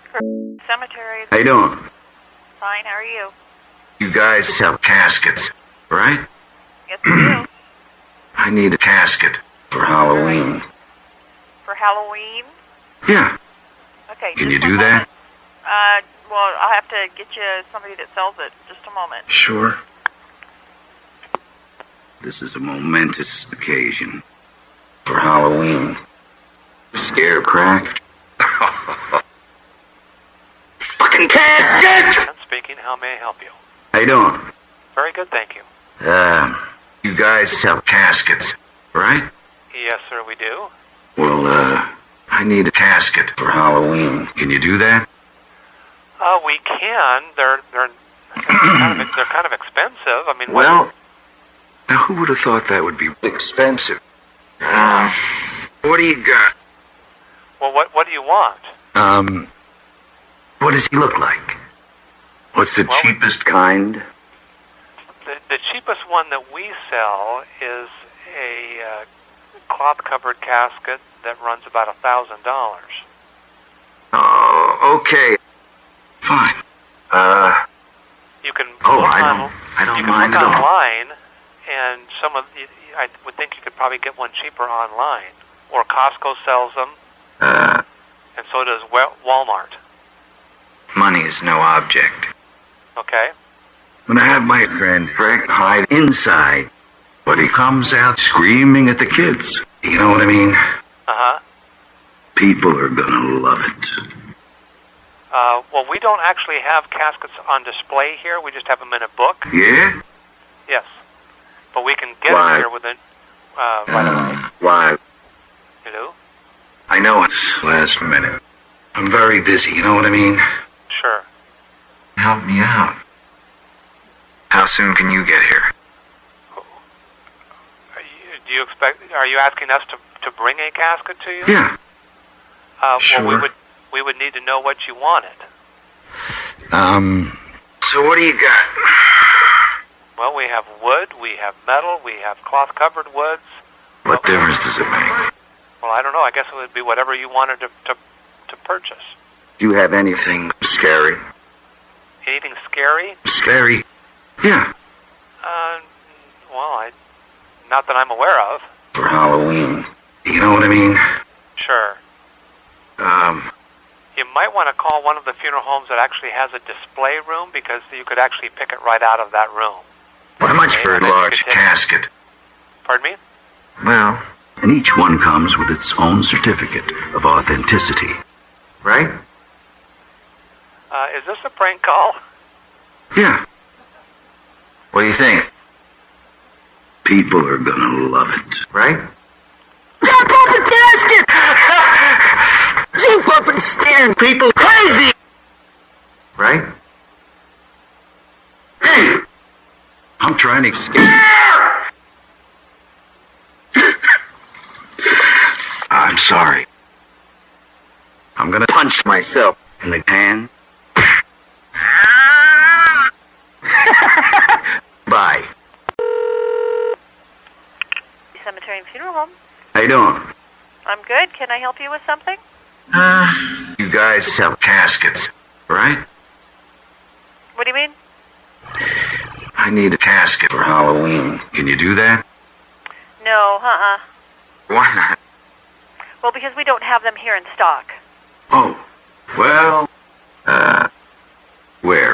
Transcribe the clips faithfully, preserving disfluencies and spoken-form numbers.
Cemetery. How you doing? Fine, how are you? You guys sell caskets, right? Yes, we do. I need a casket for Halloween. For Halloween? Yeah. Okay. Can just you one do that? moment. Uh, well, I'll have to get you somebody that sells it. Just a moment. Sure. This is a momentous occasion for Halloween. Scarecraft. Fucking casket! I'm speaking. How may I help you? How you doing? Very good, thank you. Uh, you guys sell caskets, right? Yes, sir, we do. Well, uh, I need a casket for Halloween. Can you do that? Uh, we can. They're they're kind of, they're kind of expensive. I mean, what- Well, now who would have thought that would be expensive? Uh, what do you got? well, what what do you want? Um, what does he look like? What's the Well, we- cheapest kind? The the cheapest one that we sell is a uh, cloth-covered casket that runs about a thousand dollars. Oh, okay. Fine. Uh, You can oh, look I on- don't, I don't you can mind look at all. online, and some of the, I would think you could probably get one cheaper online, or Costco sells them, Uh, and so does Wa- Walmart. money is no object. Okay. When I have my friend Frank hide inside, but he comes out screaming at the kids. You know what I mean? Uh huh. People are gonna love it. Uh, well, we don't actually have caskets on display here. We just have them in a book. Yeah? Yes. But we can get Why? it here within, uh, right away. Uh, why? You know? I know it's last minute. I'm very busy, you know what I mean? Sure. Help me out. How soon can you get here? Are you, do you expect, are you asking us to, to bring a casket to you? Yeah. Uh, Sure. Well, we would, we would need to know what you wanted. Um, so what do you got? Well, we have wood, we have metal, we have cloth-covered woods. What difference does it make? Well, I don't know. I guess it would be whatever you wanted to, to, to purchase. Do you have anything scary? Anything scary? Scary? Yeah. Uh, well, I, not that I'm aware of. For Halloween. You know what I mean? Sure. Um, You might want to call one of the funeral homes that actually has a display room, because you could actually pick it right out of that room. how much for a Okay, then you large could take- casket? Pardon me? Well, and each one comes with its own certificate of authenticity. Right? Uh, is this a prank call? Yeah. What do you think? People are gonna love it. Right? Jump up the casket! Jump up and scaring people crazy! Right? Hey! I'm trying to scare! I'm sorry. I'm gonna punch myself in the hand. Bye. Cemetery and Funeral Home. How you doing? I'm good. Can I help you with something? Uh, you guys sell caskets, right? What do you mean? I need a casket for Halloween. Can you do that? No, uh-uh. Why not? Well, because we don't have them here in stock. Oh, well, uh, where?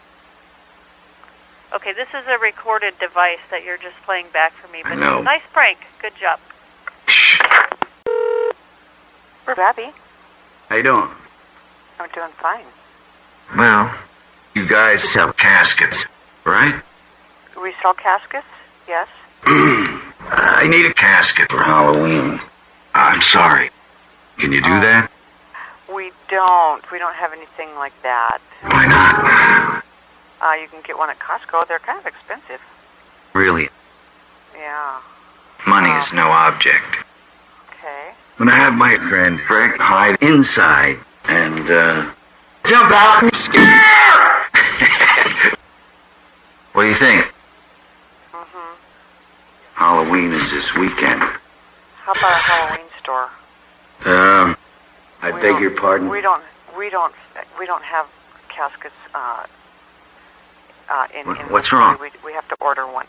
Okay, this is a recorded device that you're just playing back for me. I But know. nice prank. Good job. Shh. We're happy. How you doing? I'm doing fine. Well, you guys sell caskets, right? We sell caskets? Yes. I need a casket for Halloween. I'm sorry. Can you do Oh. that? We don't. We don't have anything like that. Why not? Uh, you can get one at Costco. They're kind of expensive. Really, Yeah. money is no object. Okay. When I have my friend Frank hide inside and, uh, jump out and scare! What do you think? Mm-hmm. Halloween is this weekend. How about a Halloween store? Um, I We beg don't- your pardon? We don't. We don't we don't have caskets uh, uh, in, in What's wrong? We, we have to order one.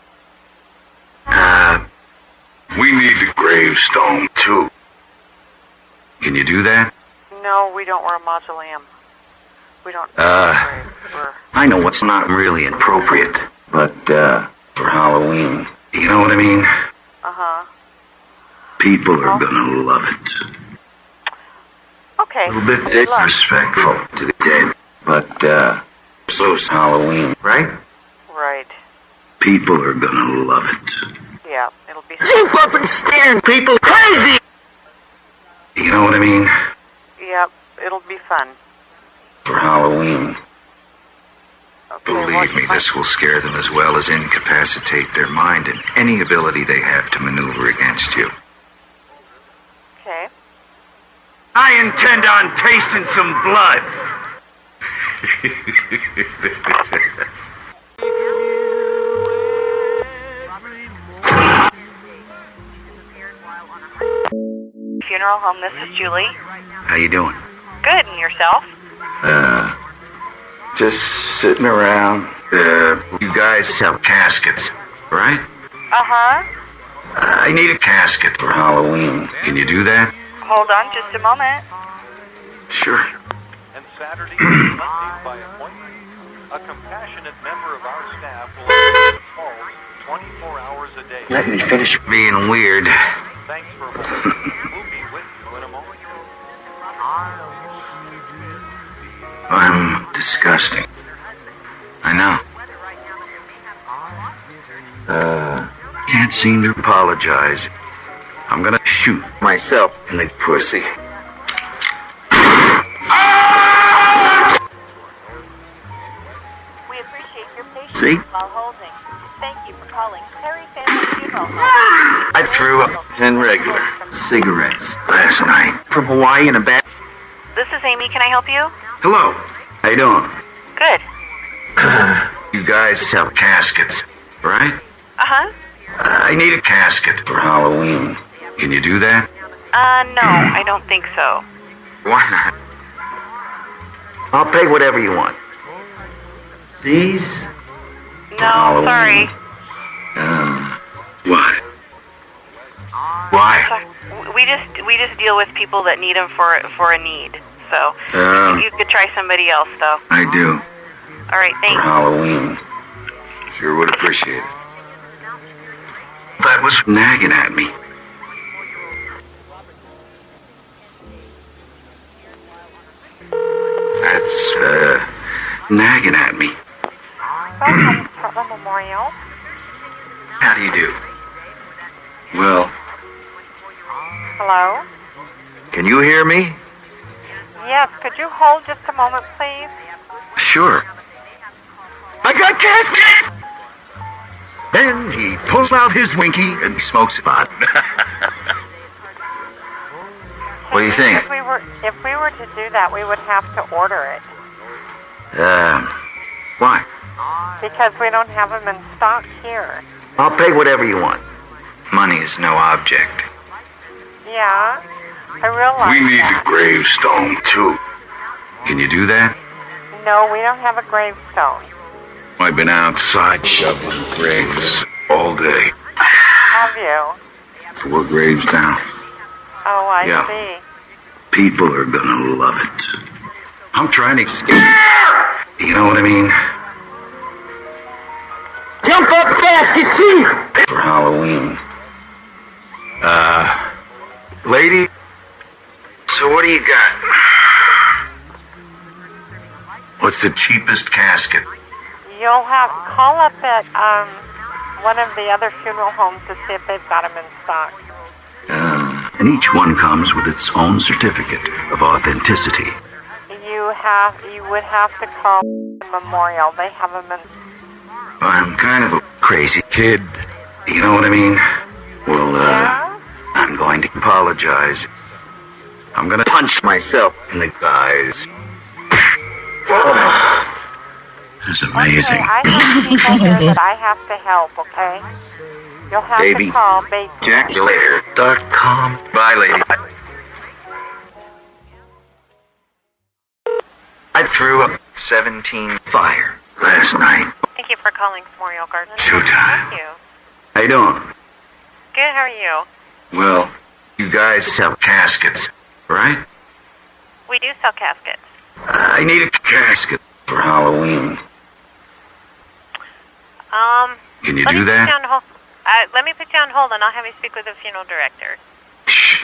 Uh, we need a gravestone, too. Can you do that? No, we don't. We're a mausoleum. We don't. Uh, we're, I know what's not really appropriate, but, uh, for Halloween. You know what I mean? Uh-huh. People are gonna love it. Okay. A little bit disrespectful to the dead, but, uh, so it's Halloween, right? Right. People are gonna love it. Yeah, it'll be... Jump up and stand people crazy! You know what I mean? Yep, it'll be fun. For Halloween. Okay, Believe me, this will scare them as well as incapacitate their mind and any ability they have to maneuver against you. Okay. I intend on tasting some blood. Funeral home, this is Julie. How you doing? Good, and yourself? Uh, just sitting around. Uh, you guys sell caskets, right? Uh-huh. I need a casket for Halloween. Can you do that? Hold on just a moment. Sure. And Saturday and Sunday by appointment. A compassionate member of our staff will answer calls twenty-four hours a day. Let me finish being weird. Thanks for holding. We'll be with you in a moment. I'm disgusting. I know. Uh, can't seem to apologize. I'm gonna shoot myself in the pussy. We appreciate your patience See? while holding. Thank you for calling Perry Family Funeral Home. I threw up ten regular cigarettes last night from Hawaii in a bag. This is Amy. Can I help you? Hello. How you doing? Good. You guys sell caskets, right? Uh-huh. I need a casket for Halloween. Can you do that? Uh, no, I don't think so. Why not? I'll pay whatever you want. These? No, Halloween. sorry. Uh, why? Why? Sorry. We just we just deal with people that need them for for a need. So Uh, you could try somebody else, though. I do. All right, For thanks. Halloween. Sure would appreciate it. That was nagging at me. That's, uh, nagging at me. Welcome to Portland Memorial. How do you do? Well, Hello? can you hear me? Yes, could you hold just a moment, please? Sure. I got casket! Then he pulls out his winky and smokes a pot. What do you think? If we were if we were to do that, we would have to order it Uh, why? because we don't have them in stock here. I'll pay whatever you want. Money is no object. Yeah, I realize We need that. a gravestone, too. Can you do that? No, we don't have a gravestone. I've been outside shoveling graves all day. Have you? Four graves down. Oh, I Yeah. see. People are gonna love it. I'm trying to escape. You know what I mean? Jump up fast, get cheap! For Halloween. Uh, lady? So what do you got? What's the cheapest casket? You'll have call up at um one of the other funeral homes to see if they've got them in stock. Uh, and each one comes with its own certificate of authenticity. You have you would have to call Memorial. They have them in. I'm kind of a crazy kid. You know what I mean? Well, uh, Yeah? I'm going to apologize. I'm gonna punch myself in the eyes. That's amazing. Okay, I have people here that I have to help. Okay, you'll have Baby. to call baby. Jack you later dot com. Bye, lady. threw up seventeen fire last night. Thank you for calling Memorial Garden. Showtime. Thank you. How you doing? Good, how are you? Well, you guys sell caskets, right? We do sell caskets. I need a casket for Halloween. Um, Can you let do me put that? you on hold. Uh, let me put you on hold and I'll have you speak with the funeral director. Shh.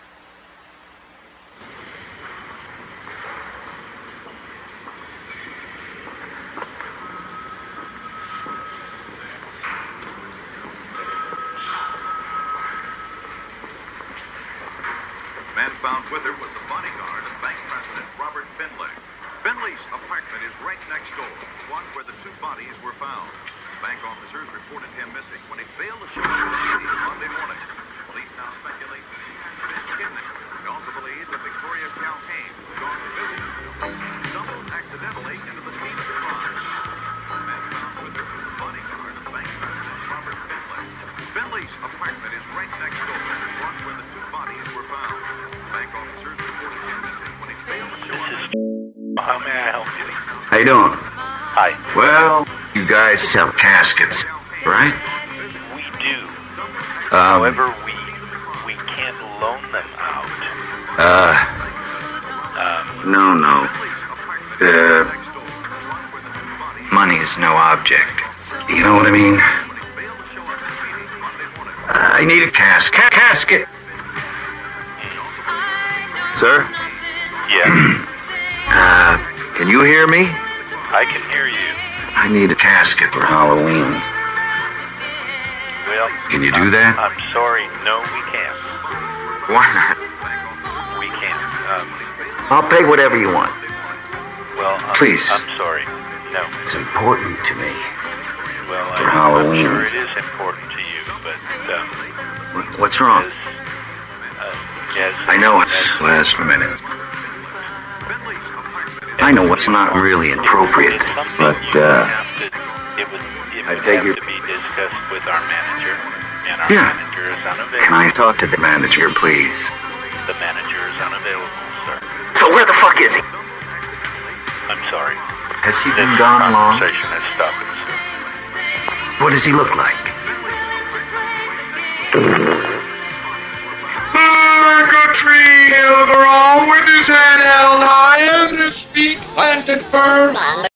Man found with her was the bodyguard of bank president Robert Finlay. Finlay's apartment is right next door, one where the two bodies were found. Bank officers reported him missing when he failed to show up at the scene Monday morning. Police now speculate that he was kidnapped. They also believe that Victoria Calhoun was gone to visit him, stumbled accidentally into the scene of the crime. Man found with her was the bodyguard of bank president Robert Finlay. Finlay's apartment is right next door, one where the two bodies were found. Bank officers reported him missing when he failed to show up. How may I help you? How you doing? Hi. Well, you guys sell caskets, right? We do. Um, However, we we can't loan them out. uh, Um, no, no. Uh, money is no object. You know what I mean? I need a cas- ca- casket. Sir? yeah, Uh, can you hear me? I can hear you. I need a casket for Halloween. Well, Can you do I'm- that? I'm sorry. No, we can't. Why not? We can't. Um, I'll pay whatever you want. well, I'm, Please. I'm sorry. No. It's important to me. Well, For I, Halloween. I'm sure it is important to you, but um, Wh- What's wrong? as, uh, as I know it's as- last minute. I know what's not really appropriate, It's something but, you would uh, have to, it would, it I would figured- have to be discussed with our manager, and our Yeah. manager is can unavailable. I talk to the manager, please? The manager is unavailable, sir. So where the fuck is he? I'm sorry. Has he This been gone long? conversation is stopping, sir. What does he look like? Like a tree he'll grow with his head held high and his feet planted firm.